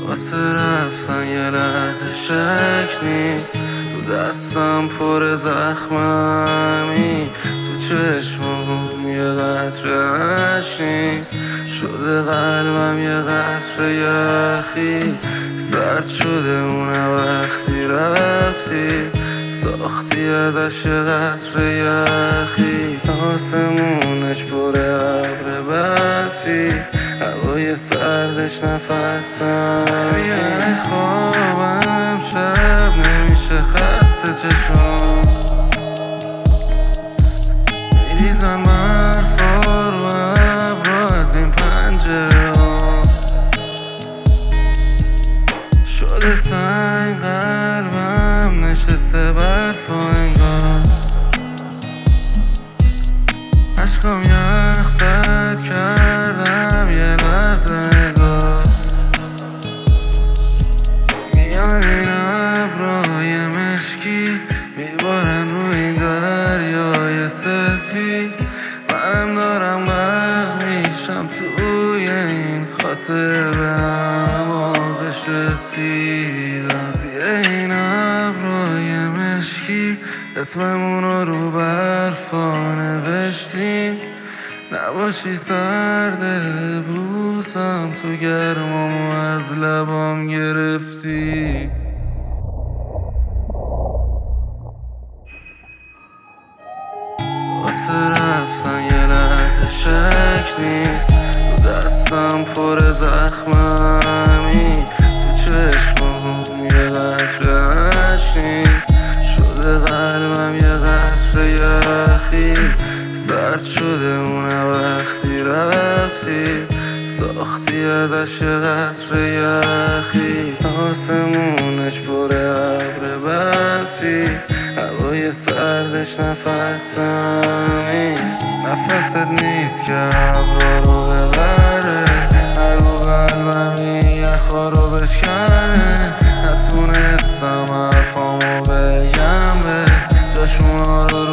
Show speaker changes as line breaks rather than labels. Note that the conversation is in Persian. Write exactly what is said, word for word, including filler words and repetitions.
واسه رفتن یه لحظه شک نیست، تو دستم پر زخممی، تو چشمم یه قطره عشق نیست، شده قلبم یه قطره یخی، سرد شده اونه وقتی رفتی، ساختی ازش یه قطره یخی، آسمونش پر ابر برفی، هوای سردش نفسم یعنی خوابم شب نمیشه، خسته چشم میریزم برفار و ابرا از این پنجره ها، شده سنگ قلبم نشسته برف و انگار، عشقام یخ زد کردم یه لحظه نگاه، میان این ابرای مشکی میبارن رو این دریای سفید، منم دارم غرق میشم توی این خاطره، به هم آغش رسیدم زیر این ابرای مشکی، اسممونو رو برفا نوشتیم، نباشی سرده بوسم تو گرمامو از لبام گرفتی. واسه رفتن یه لحظه شک نیست، تو دستم پر زخممی، تو چشمم یه قطره عشق نیست، شده قلبم یه قطره یخی، سرد شده اونه وقتی رفتی، ساختی ازش یه قطره یخی، آسمونش پر ابر برفی، هوای سردش نفسمی، نفست نیست که ابرا رو ببره، هر رو قلبم این یخا رو بشکنه، نتونستم حرفامو بگم به جاشونا رو